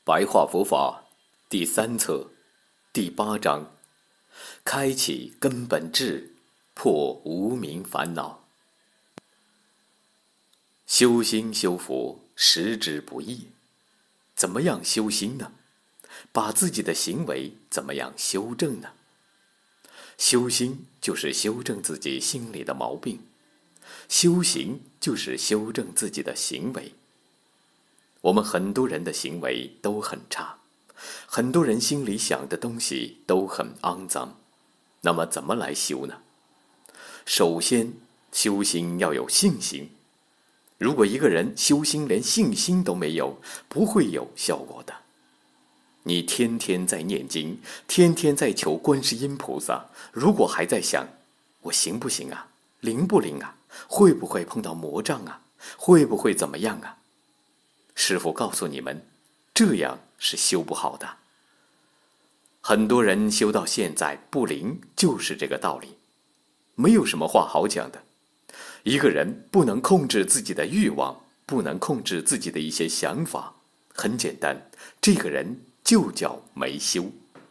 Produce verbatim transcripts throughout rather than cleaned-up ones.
白话佛法第三册第八章，开启根本智，破无明烦恼。修心修佛实之不易，怎么样修心呢？把自己的行为怎么样修正呢？修心就是修正自己心里的毛病，修行就是修正自己的行为。我们很多人的行为都很差，很多人心里想的东西都很肮脏，那么怎么来修呢？首先，修心要有信心。如果一个人修心连信心都没有，不会有效果的。你天天在念经，天天在求观世音菩萨，如果还在想我行不行啊，灵不灵啊，会不会碰到魔障啊，会不会怎么样啊，师父告诉你们，这样是修不好的。很多人修到现在不灵，就是这个道理，没有什么话好讲的。一个人不能控制自己的欲望，不能控制自己的一些想法，很简单，这个人就叫没修。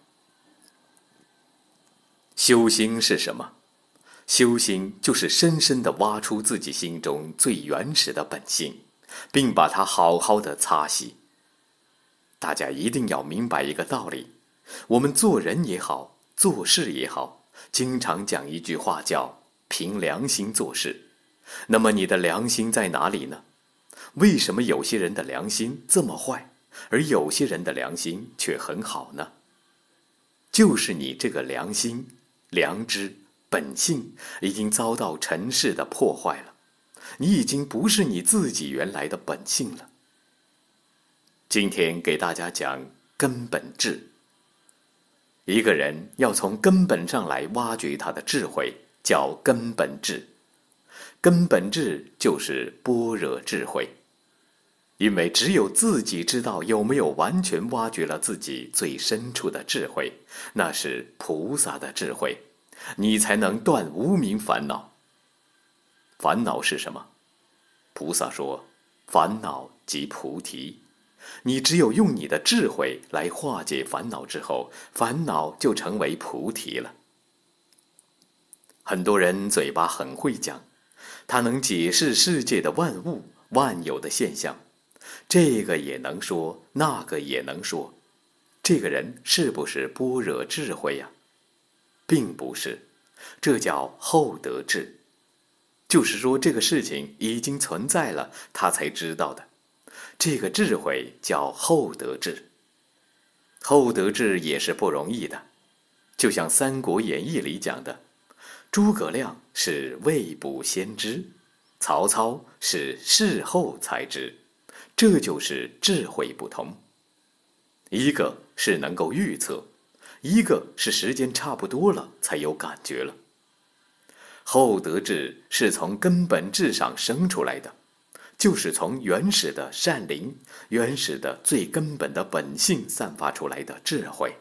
修心是什么？修心就是深深地挖出自己心中最原始的本性，并把它好好的擦洗。大家一定要明白一个道理，我们做人也好，做事也好，经常讲一句话叫凭良心做事。那么你的良心在哪里呢？为什么有些人的良心这么坏，而有些人的良心却很好呢？就是你这个良心、良知、本性已经遭到尘世的破坏了，你已经不是你自己原来的本性了。今天给大家讲根本智。一个人要从根本上来挖掘他的智慧，叫根本智。根本智就是般若智慧。因为只有自己知道有没有完全挖掘了自己最深处的智慧，那是菩萨的智慧，你才能断无明烦恼。烦恼是什么？菩萨说，烦恼即菩提。你只有用你的智慧来化解烦恼之后，烦恼就成为菩提了。很多人嘴巴很会讲，他能解释世界的万物万有的现象，这个也能说，那个也能说，这个人是不是般若智慧呀？并不是，这叫后得智。就是说这个事情已经存在了，他才知道的，这个智慧叫后得智。后得智也是不容易的，就像《三国演义》里讲的，诸葛亮是未卜先知，曹操是事后才知，这就是智慧不同。一个是能够预测，一个是时间差不多了才有感觉了。后得智是从根本智上生出来的，就是从原始的善灵、原始的最根本的本性散发出来的智慧。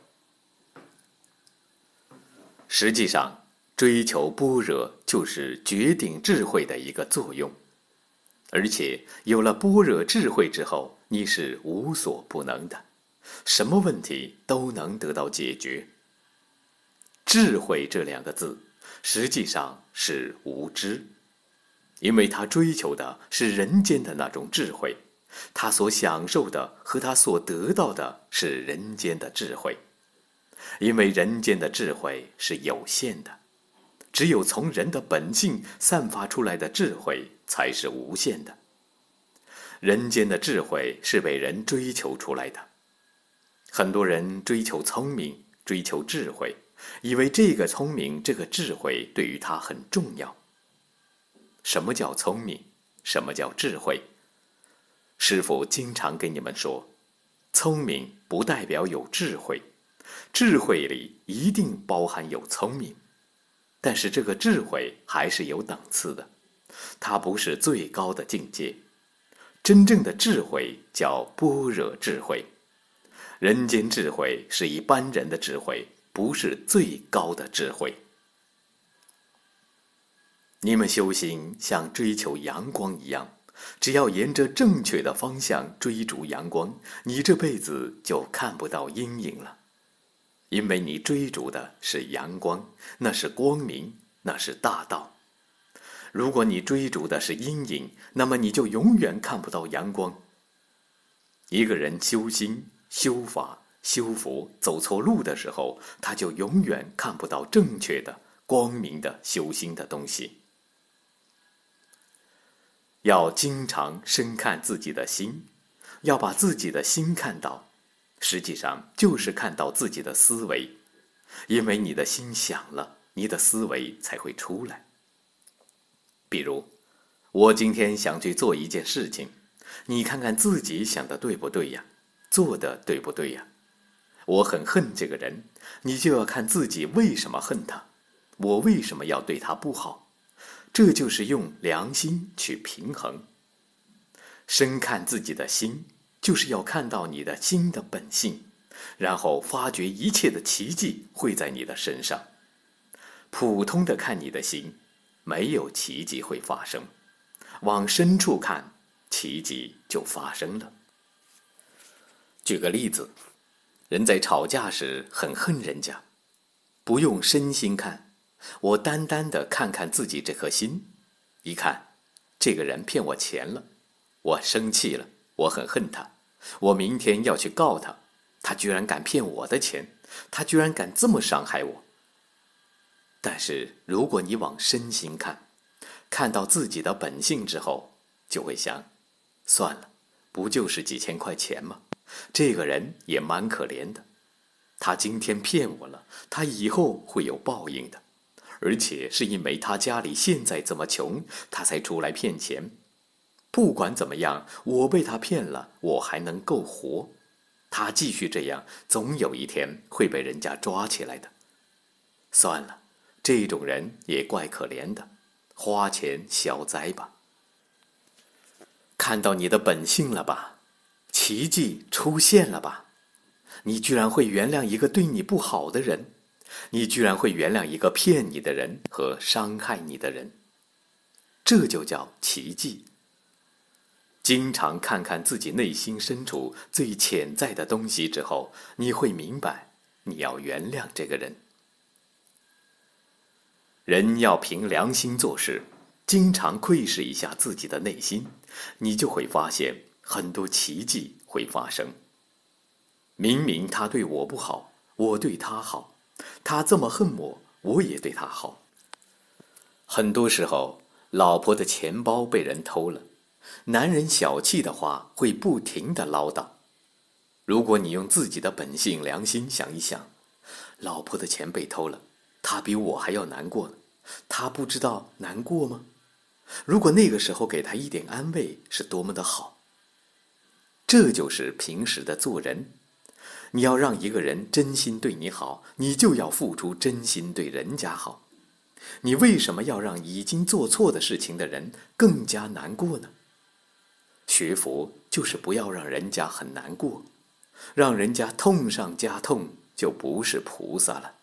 实际上，追求般若就是决定智慧的一个作用。而且有了般若智慧之后，你是无所不能的，什么问题都能得到解决。智慧这两个字实际上是无知，因为他追求的是人间的那种智慧，他所享受的和他所得到的是人间的智慧。因为人间的智慧是有限的，只有从人的本性散发出来的智慧才是无限的。人间的智慧是被人追求出来的。很多人追求聪明，追求智慧，以为这个聪明这个智慧对于他很重要。什么叫聪明？什么叫智慧？师父经常跟你们说，聪明不代表有智慧，智慧里一定包含有聪明，但是这个智慧还是有档次的，它不是最高的境界。真正的智慧叫般若智慧，人间智慧是一般人的智慧，不是最高的智慧。你们修行像追求阳光一样， 只要沿着正确的方向追逐阳光，你这辈子就看不到阴影了。因为你追逐的是阳光，那是光明，那是大道。如果你追逐的是阴影，那么你就永远看不到阳光。一个人修心、修法、修佛走错路的时候，他就永远看不到正确的、光明的修心的东西。要经常深看自己的心，要把自己的心看到，实际上就是看到自己的思维，因为你的心想了，你的思维才会出来。比如，我今天想去做一件事情，你看看自己想的对不对呀？做的对不对呀？我很恨这个人，你就要看自己为什么恨他，我为什么要对他不好？这就是用良心去平衡。深看自己的心，就是要看到你的心的本性，然后发觉一切的奇迹会在你的身上。普通的看你的心，没有奇迹会发生，往深处看，奇迹就发生了。举个例子，人在吵架时很恨人家，不用身心看，我单单的看看自己这颗心，一看，这个人骗我钱了，我生气了，我很恨他，我明天要去告他，他居然敢骗我的钱，他居然敢这么伤害我。但是如果你往身心看，看到自己的本性之后，就会想，算了，不就是几千块钱吗？这个人也蛮可怜的，他今天骗我了，他以后会有报应的，而且是因为他家里现在这么穷，他才出来骗钱。不管怎么样，我被他骗了，我还能够活，他继续这样，总有一天会被人家抓起来的。算了，这种人也怪可怜的，花钱消灾吧。看到你的本性了吧？奇迹出现了吧？你居然会原谅一个对你不好的人，你居然会原谅一个骗你的人和伤害你的人，这就叫奇迹。经常看看自己内心深处最潜在的东西之后，你会明白，你要原谅这个人。人要凭良心做事，经常窥视一下自己的内心，你就会发现很多奇迹会发生。明明他对我不好，我对他好，他这么恨我，我也对他好。很多时候，老婆的钱包被人偷了，男人小气的话会不停地唠叨。如果你用自己的本性良心想一想，老婆的钱被偷了，他比我还要难过呢，他不知道难过吗？如果那个时候给他一点安慰，是多么的好。这就是平时的做人，你要让一个人真心对你好，你就要付出真心对人家好。你为什么要让已经做错的事情的人更加难过呢？学佛就是不要让人家很难过，让人家痛上加痛，就不是菩萨了。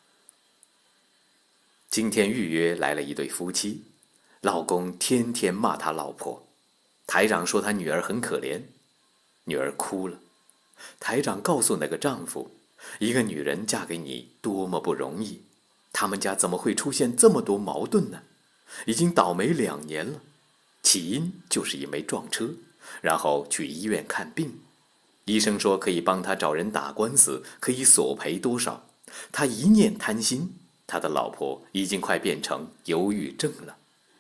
今天预约来了一对夫妻，老公天天骂他老婆，台长说他女儿很可怜，女儿哭了。台长告诉那个丈夫，一个女人嫁给你多么不容易，他们家怎么会出现这么多矛盾呢？已经倒霉两年了，起因就是因为撞车，然后去医院看病，医生说可以帮他找人打官司，可以索赔多少，他一念贪心，他的老婆已经快变成忧郁症了。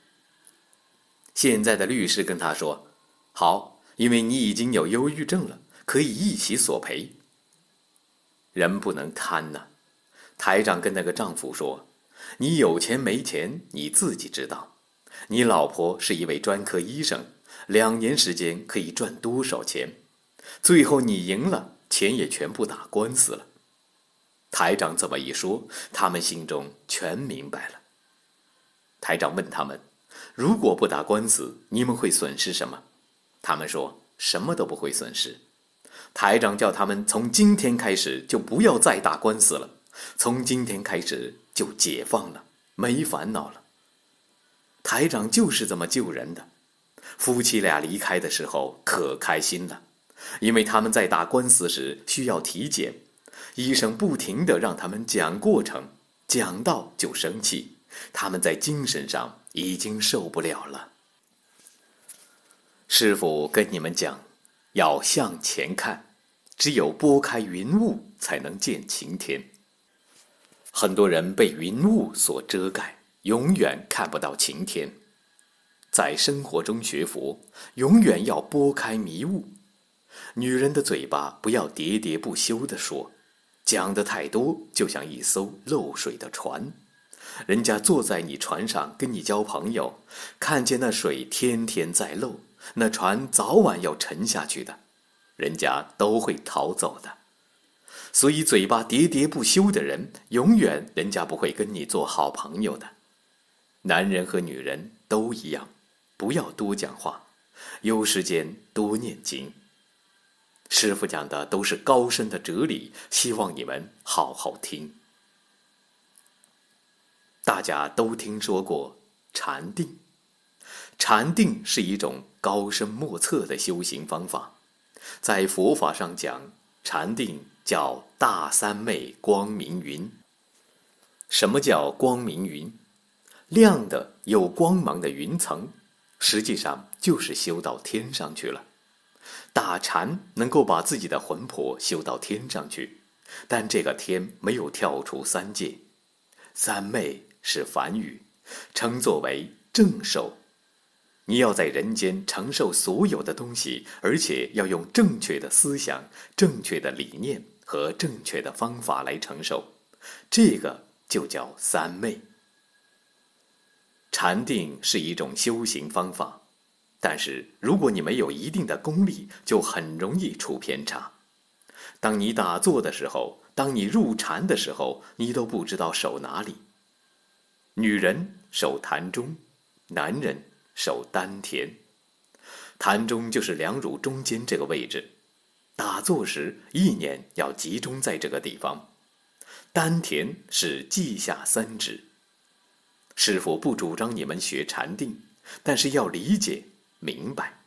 现在的律师跟他说，好，因为你已经有忧郁症了，可以一起索赔。人不能贪呐、啊。台长跟那个丈夫说，你有钱没钱你自己知道，你老婆是一位专科医生，两年时间可以赚多少钱，最后你赢了，钱也全部打官司了。台长这么一说，他们心中全明白了。台长问他们，如果不打官司，你们会损失什么？他们说什么都不会损失。台长叫他们从今天开始就不要再打官司了，从今天开始就解放了，没烦恼了。台长就是这么救人的， 夫妻俩离开的时候可开心了，因为他们在打官司时需要体检，医生不停地让他们讲过程，讲到就生气，他们在精神上已经受不了了。师父跟你们讲，要向前看，只有拨开云雾才能见晴天。很多人被云雾所遮盖，永远看不到晴天。在生活中学佛，永远要拨开迷雾。女人的嘴巴不要喋喋不休地说，讲得太多就像一艘漏水的船，人家坐在你船上跟你交朋友，看见那水天天在漏，那船早晚要沉下去的，人家都会逃走的。所以嘴巴喋喋不休的人，永远人家不会跟你做好朋友的。男人和女人都一样，不要多讲话，有时间多念经。师父讲的都是高深的哲理，希望你们好好听。大家都听说过禅定，禅定是一种高深莫测的修行方法。在佛法上讲，禅定叫大三昧光明云。什么叫光明云？亮的有光芒的云层，实际上就是修到天上去了。打禅能够把自己的魂魄修到天上去，但这个天没有跳出三界。三昧是梵语，称作为正受。你要在人间承受所有的东西，而且要用正确的思想、正确的理念和正确的方法来承受，这个就叫三昧。禅定是一种修行方法，但是如果你没有一定的功力，就很容易出偏差。当你打坐的时候，当你入禅的时候，你都不知道手哪里。女人手膻中，男人手丹田。膻中就是两乳中间这个位置，打坐时意念要集中在这个地方。丹田是稷下三指。师父不主张你们学禅定，但是要理解明白。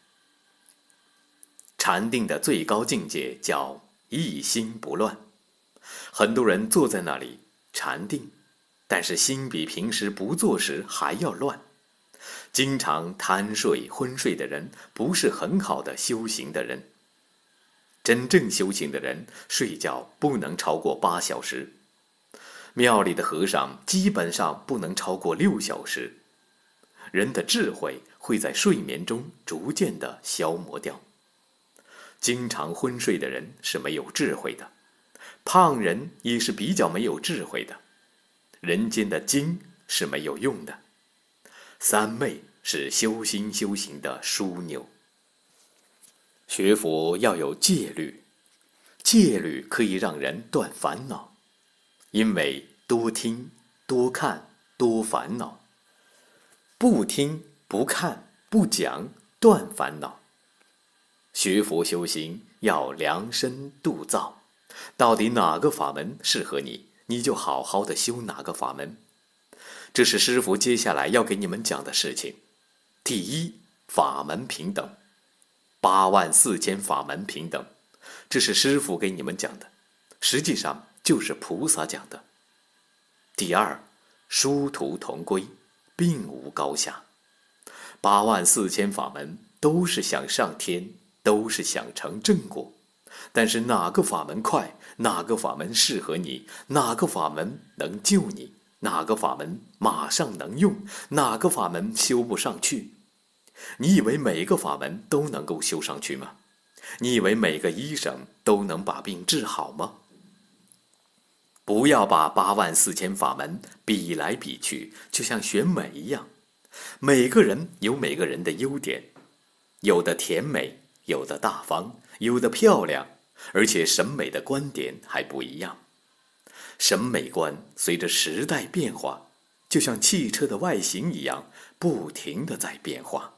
禅定的最高境界叫一心不乱。很多人坐在那里禅定，但是心比平时不坐时还要乱。经常贪睡昏睡的人，不是很好的修行的人。真正修行的人，睡觉不能超过八小时。庙里的和尚基本上不能超过六小时。人的智慧会在睡眠中逐渐的消磨掉。经常昏睡的人是没有智慧的，胖人也是比较没有智慧的。人间的经是没有用的。三昧是修心修行的枢纽。学佛要有戒律，戒律可以让人断烦恼。因为多听、多看、多烦恼，不听、不看、不讲，断烦恼。学佛修行要量身度造，到底哪个法门适合你，你就好好的修哪个法门。这是师父接下来要给你们讲的事情。第一，法门平等，八万四千法门平等，这是师父给你们讲的，实际上就是菩萨讲的。第二，殊途同归，并无高下。八万四千法门都是想上天，都是想成正果，但是哪个法门快，哪个法门适合你，哪个法门能救你，哪个法门马上能用，哪个法门修不上去？你以为每个法门都能够修上去吗？你以为每个医生都能把病治好吗？不要把八万四千法门比来比去，就像选美一样。每个人有每个人的优点，有的甜美，有的大方，有的漂亮，而且审美的观点还不一样。审美观随着时代变化，就像汽车的外形一样，不停地在变化。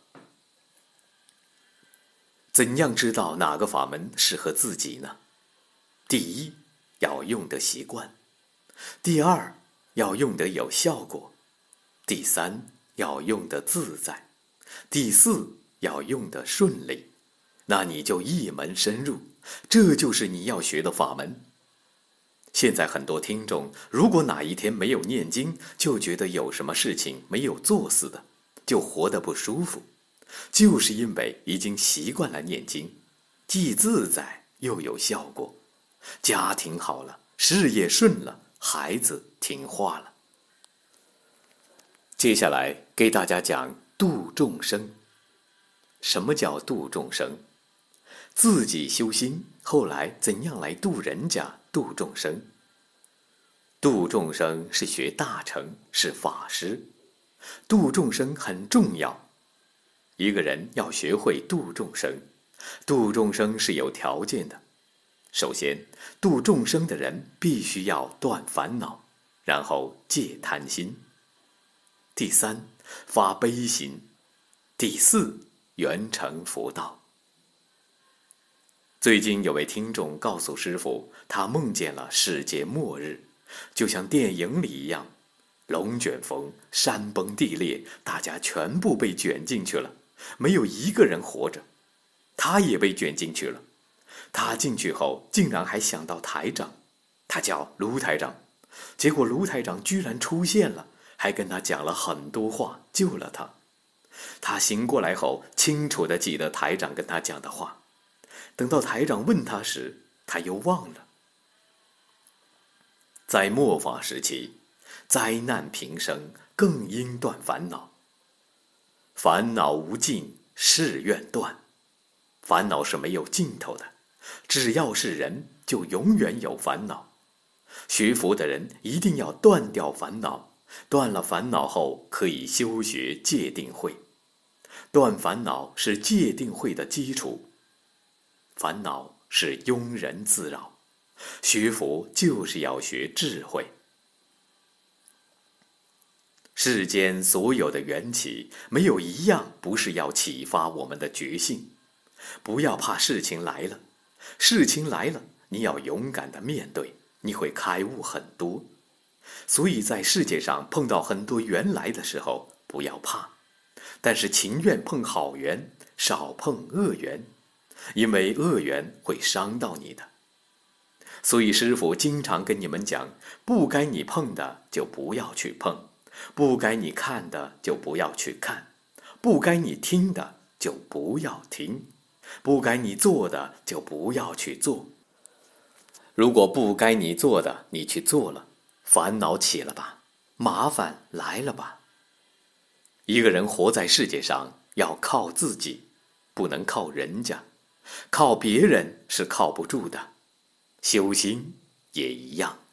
怎样知道哪个法门适合自己呢？第一，要用得习惯；第二，要用得有效果；第三，要用得自在；第四， 要用得顺利，那你就一门深入，这就是你要学的法门。现在很多听众，如果哪一天没有念经，就觉得有什么事情没有做似的，就活得不舒服，就是因为已经习惯了念经，既自在又有效果，家庭好了，事业顺了，孩子听话了。接下来给大家讲度众生。什么叫度众生？自己修心，后来怎样来度人家，度众生？度众生是学大乘，是法师。度众生很重要。一个人要学会度众生，度众生是有条件的。首先，度众生的人必须要断烦恼，然后戒贪心。第三，发悲心。第四，圆成佛道。最近有位听众告诉师父，他梦见了世界末日，就像电影里一样，龙卷风，山崩地裂，大家全部被卷进去了，没有一个人活着。他也被卷进去了。他进去后竟然还想到台长，他叫卢台长，结果卢台长居然出现了，还跟他讲了很多话，救了他。他醒过来后清楚地记得台长跟他讲的话，等到台长问他时，他又忘了。在末法时期，灾难频生，更应断烦恼。烦恼无尽，誓愿断。烦恼是没有尽头的，只要是人，就永远有烦恼。学佛的人一定要断掉烦恼，断了烦恼后可以修学戒定慧。断烦恼是戒定慧的基础。烦恼是庸人自扰，学佛就是要学智慧。世间所有的缘起，没有一样不是要启发我们的觉性。不要怕事情来了，事情来了，你要勇敢地面对，你会开悟很多。所以在世界上碰到很多缘来的时候，不要怕，但是情愿碰好缘，少碰恶缘，因为恶缘会伤到你的。所以师父经常跟你们讲，不该你碰的就不要去碰，不该你看的就不要去看，不该你听的就不要听，不该你做的就不要去做。如果不该你做的你去做了，烦恼起了吧，麻烦来了吧。一个人活在世界上要靠自己，不能靠人家，靠别人是靠不住的。修心也一样。